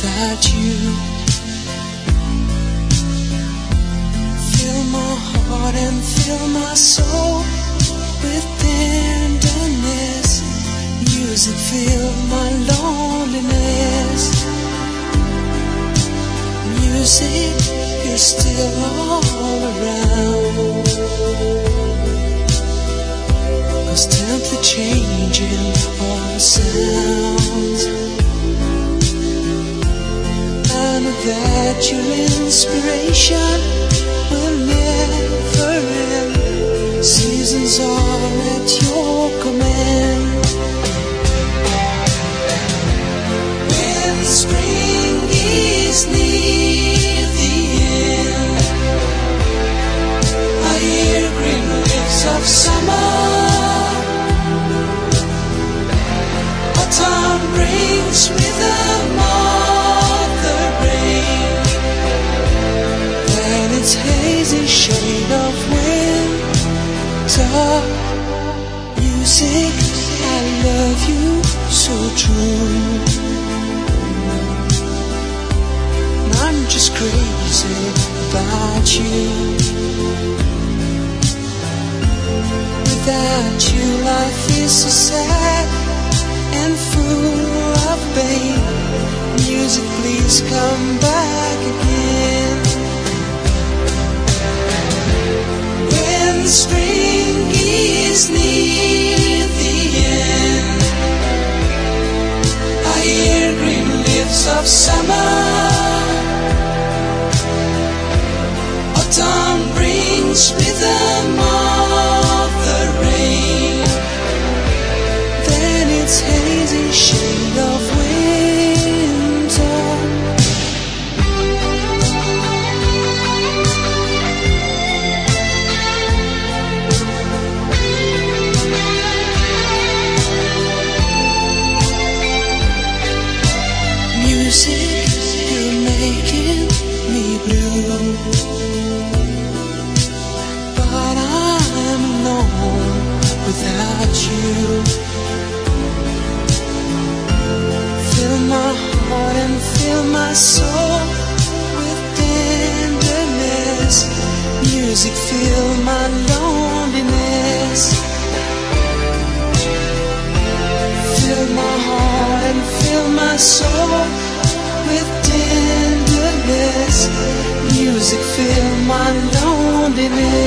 without you. Fill my heart and fill my soul with tenderness. Music fill my loneliness. Music is still all around. 'Constantly changing all the sounds. I know that your inspiration will never end. Seasons are at your command. When spring is near the end, I hear green leaves of summer. Autumn brings with them all the rain. Then its hazy shade of winter. Music, I love you so true. And I'm just crazy about you. Without you, life is so sad and full of pain. Music, please come back again. When spring is near the end, I hear green leaves of summer. Autumn brings with them all the rain. Then it's hazy shade of winter. Music, you're making me blue. But I'm alone without you. Fill my heart and fill my soul with tenderness. Music, fill my loneliness. Fill my heart and fill my soul with tenderness. Music, fill my loneliness.